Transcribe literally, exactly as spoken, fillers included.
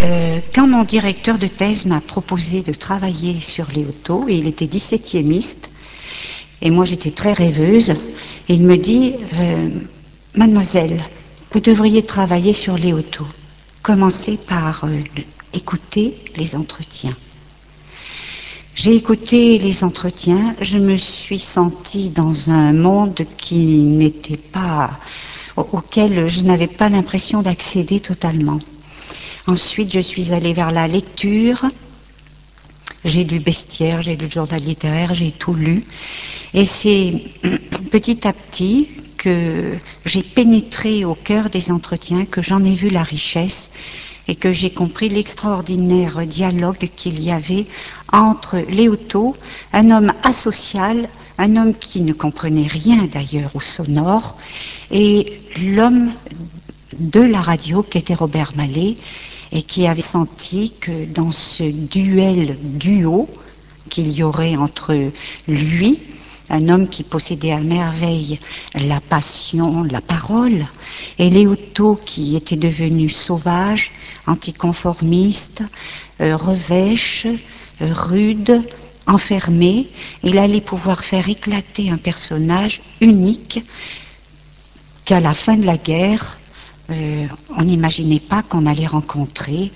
euh, quand mon directeur de thèse m'a proposé de travailler sur Léoto, et il était dix-septiémiste, et moi j'étais très rêveuse, il me dit euh, « Mademoiselle, vous devriez travailler sur Léoto. Commencez par euh, écouter les entretiens. » J'ai écouté les entretiens, je me suis sentie dans un monde qui n'était pas, auquel je n'avais pas l'impression d'accéder totalement. Ensuite, je suis allée vers la lecture. J'ai lu Bestiaire, j'ai lu le journal littéraire, j'ai tout lu. Et c'est petit à petit que j'ai pénétré au cœur des entretiens, que j'en ai vu la richesse et que j'ai compris l'extraordinaire dialogue qu'il y avait entre Léoto, un homme asocial, un homme qui ne comprenait rien d'ailleurs au sonore, et l'homme de la radio qui était Robert Mallet, et qui avait senti que dans ce duel duo qu'il y aurait entre lui, un homme qui possédait à merveille la passion, la parole, et Léoto qui était devenu sauvage, anticonformiste, euh, revêche, euh, rude, enfermé, il allait pouvoir faire éclater un personnage unique qu'à la fin de la guerre, Euh, on n'imaginait pas qu'on allait rencontrer